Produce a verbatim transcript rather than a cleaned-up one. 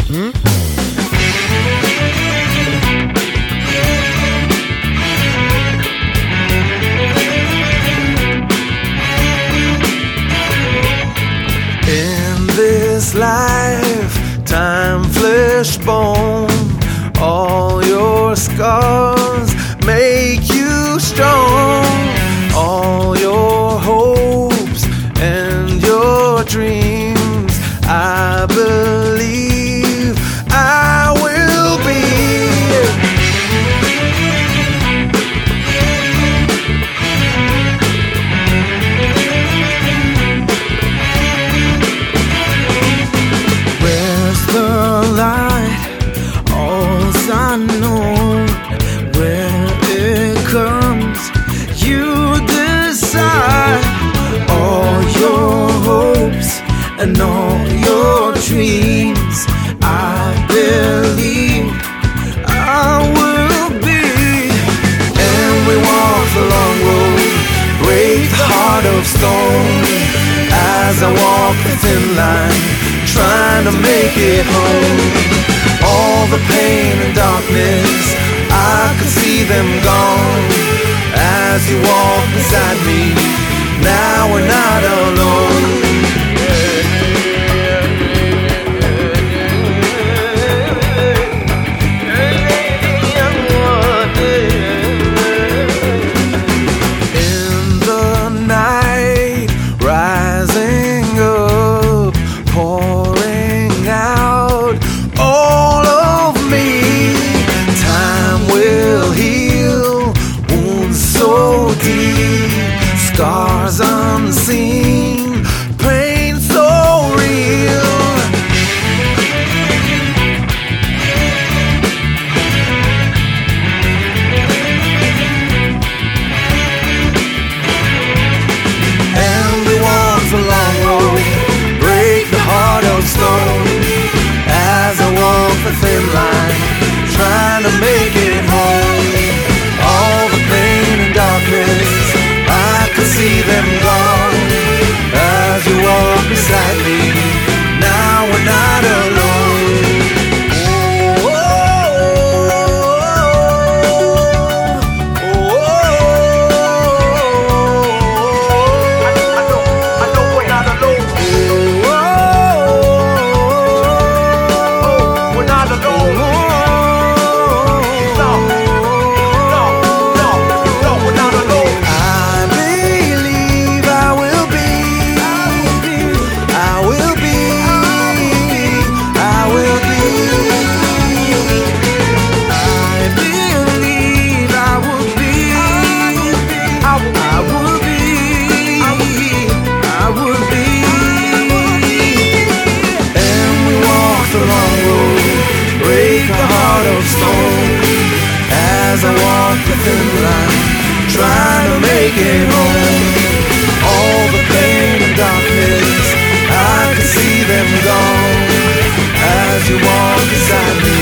Hmm? In this life, time, flesh, bone, all your scars make you strong. All your hopes and your dreams, I believe I will be. Where's the light? All's I know. Where it comes, you decide. All your hopes and all your dreams, I believe I will be. And we walk the long road, break the heart of stone, as I walk the thin line, trying to make it home. All the pain and darkness, I could see them gone, as you walk beside me. Now we're not alone. In the night, rising up, pouring out all of me. Time will heal wounds so deep, scars unseen, pain so real. And we walk the long road, break the heart of stone, as I walk the thin line, trying to make it home. All the pain and darkness, I could see them gone, as you walk beside me. Now we're not alone. Oh, oh, oh, oh. I know, I know we're not alone. Oh, we're not alone. No, no, no, no, we're not alone. I believe I will be, I will be, I will be. I believe I will be, I will be, I will be. And we walk the long road, break the heart of stone, as I walk the thin line, trying to make it home. All the pain and darkness, I can see them gone, as you walk beside me.